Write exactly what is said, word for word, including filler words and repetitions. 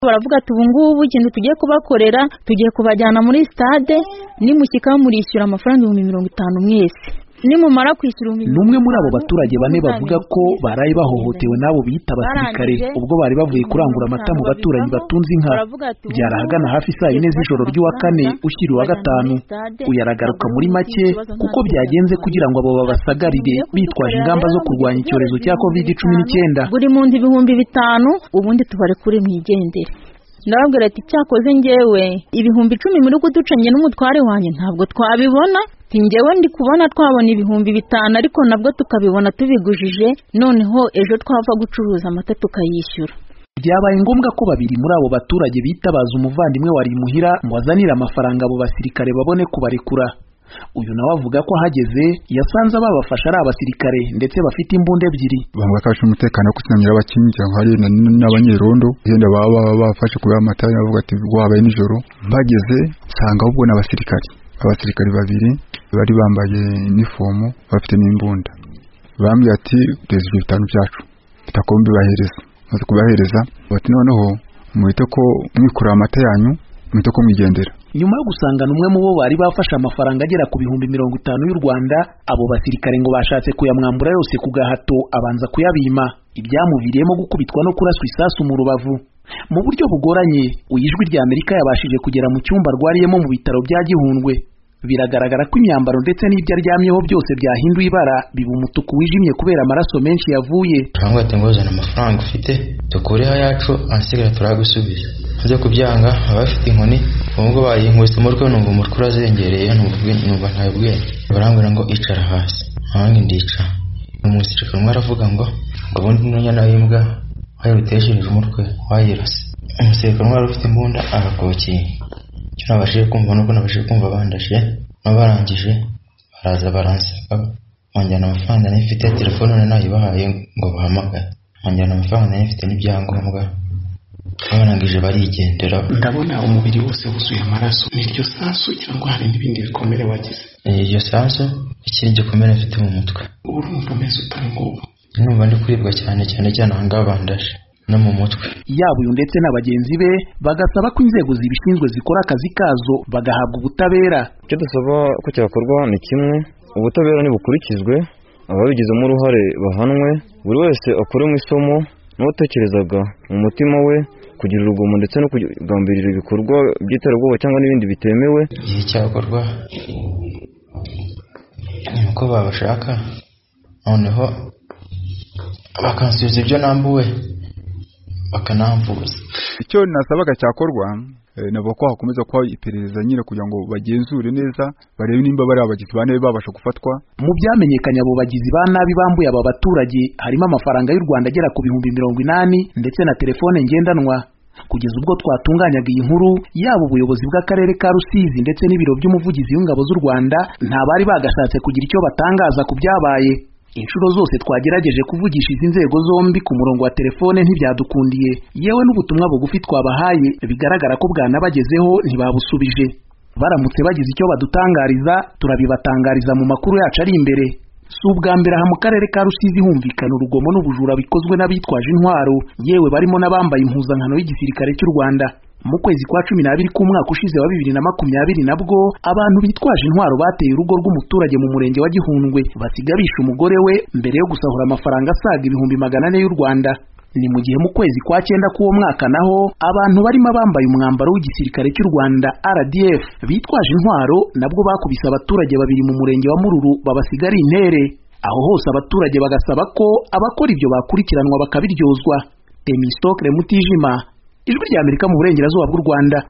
baravuga ati ubu ngubu ikintu tugiye kubakorera tugiye kubajyana muri stade nimushyika murishyura amafaranga ibihumbi mirongo itanu mwese nimumara kwishyura. Numwe muri abo baturage bane bavuga ko baraye bahohotewe nabo bita abasirikare ubwo bari bavuye kurangura amata mu baturanyi batunze inka. Byarahagana hafi saa yine z'ijoro ry'uwa kane ushyira uwa gatanu. Uyaragaruka muri make kuko byagenze kugira ngo abo babasagarire bitwaje ingamba zo kurwanya icyorezo cya covid cumi n'icyenda. Buri muntu ibihumbi bitanu ubundi tubare kuri mwigendere. Ndababwira ati cyakoze ngewe ibihumbi icumi muri kuducanye n'umutware wanjye ntabwo twabibona. Ngewe ndi kubona twabona ibihumbi bitanu ariko nabwo tukabibona tubigujije, noneho ejo twava gucuruza amata tukayishyura. Byabaye ngombwa ko babiri muri abo baturage bitabaza umuvandimwe wari imuhira ngo azanire amafaranga abo basirikare babone kubarekura. Uyu nawe avuga ko hageze yasanze babafasha ari abasirikare ndetse bafite imbunda ebyiri. Bamwe bakabasha umutekano kusinamira abakinjira hari n'abanyerondo yenda baba bafashe kuba amata bavuga ati gwabaye nijoro. Bageze sanga ubwo n'abasirikare abasirikare babiri bari bambaye uniform bafite n'imbunda. Bambye ati teze bitanu byacu bitakombe bahereza maze kubahereza bati noneho muhite ko mwikura amata yanyu muhite ko mwigendera. Nyuma yo gusangana umwe mu bo bari bafashe amafaranga agera ku bihumbi mirongo itanu y'u Rwanda, abo basirikare ngo bashatse kuyamwambura yose ku gahato abanza kuyabima, ibyamuviriyemo gukubitwa no kuraswa isasu mu rubavu. Mu buryo bugoranye uyijwi rya Amerika yabashije kugera mu cyumba rwariyemo mu bitaro bya Gihundwe. Biragaragara ko imyambaro ndetse n'ibyo aryamyeho byose byahinduye ibara biba umutuku wijimye kubera amaraso menshi yavuye. Cyangwa ati ngozana amafaranga ufite tukureho yacu ansigara turagusubiza. Nze kubyanga abafite inkoni ubwo bayinkubise umutwe numva umutwe urazengereye numva ntabwiye. Barambwira ngo icara hasi. Hangi ndica. Umusirikare umwe aravuga ngo ngo bundi n'unyana w'imbwa wayirutesheje umutwe wayirase. Umusirikare umwe ufite imbunda arakokiye. Cyo nabashije kumva nuko nabashije kumva bandashe nabarangije baraza baranseka manjyana amafaranga n'ifite telefone nayibahaye ngo bahamagare manjyana amafaranga n'ifite n'ibyangombwa barangije barigendera. Ndabona umubiri wose wuzuye amaraso. Niryo sasu cyangwa hari n'ibindi bikomere wagize? Iryo sasu ikindi gikomere mfite mu mutwe. Urumva umeze utari ngubu? Numva ndi kuribwa cyane cyane cyane ahangaha bandashe no mu mutwe. Yaba uyu ndetse n'abagenzi be bagasaba ko inzego zibishinzwe zikora akazi kazo bagahabwa ubutabera. Icyo dusaba ko cyakorwa ni kimwe, ubutabera nibukurikizwe, ababigizemo uruhare bahanwe, buri wese akore mu isomo n'utekerezaga mu mutima we kugira urugomo ndetse no kugambirira ibikorwa by'iterabwoba cyangwa n'ibindi bitemewe. Igihe cyakorwa ni uko babashaka noneho bakansubiza ibyo nambuwe bakanamvuza. Icyo nasabaga cyakorwa nabo ko hakomeza kwa iperereza nyine kugira ngo bagenzure neza barebe nimba bari abagizi bane babasha gufatwa. Mu byamenyekanye abo bagizi ba nabi bambuye aba baturage harimo amafaranga y'u Rwanda agera ku bihumbi mirongo inani ndetse na telefone ngendanwa. Kugeza ubwo twatunganyaga iyi nkuru yaba ubuyobozi bw'akarere ka Rusizi ndetse n'ibiro by'umuvugizi w'ingabo z'u Rwanda nta bari bagashatse kugira icyo batangaza ku byabaye. Inshuro zose twagerageje kuvugisha izi nzego zombi ku murongo wa telefone ntibyadukundiye, yewe n'ubutumwa bugufi twabahaye bigaragara ko bwanabagezeho ntibabusubije. Baramutse bagize icyo badutangariza turabibatangariza mu makuru yacu ari imbere. Si ubwa mbere aha mu karere ka Rusizi humvikana urugomo n'ubujura bikozwe n'abitwaje intwaro yewe barimo n'abambaye impuzankano y'igisirikare cy'u Rwanda. Mu kwezi kwa cumi n'abiri k'umwaka ushize wa bibiri na makumyabiri nabwo abantu bitwaje intwaro bateye urugo rw'umuturage mu murenge wa Gihundwe basiga bishe umugore we mbere yo gusahura amafaranga asaga ibihumbi magana ane y'u Rwanda. Ni mu gihe mu kwezi kwa cyenda k'uwo mwaka naho abantu barimo bambaye umwambaro w'igisirikare cy'u Rwanda R D F bitwaje intwaro nabwo bakubise abaturage babiri mu murenge wa Mururu babasiga ari intere. Aho hose abaturage bagasaba ko abakora ibyo bakurikiranwa bakabiryozwa. Temistokle Mutijima, Ijwi ry'Amerika mu burengerazuba bw'u Rwanda.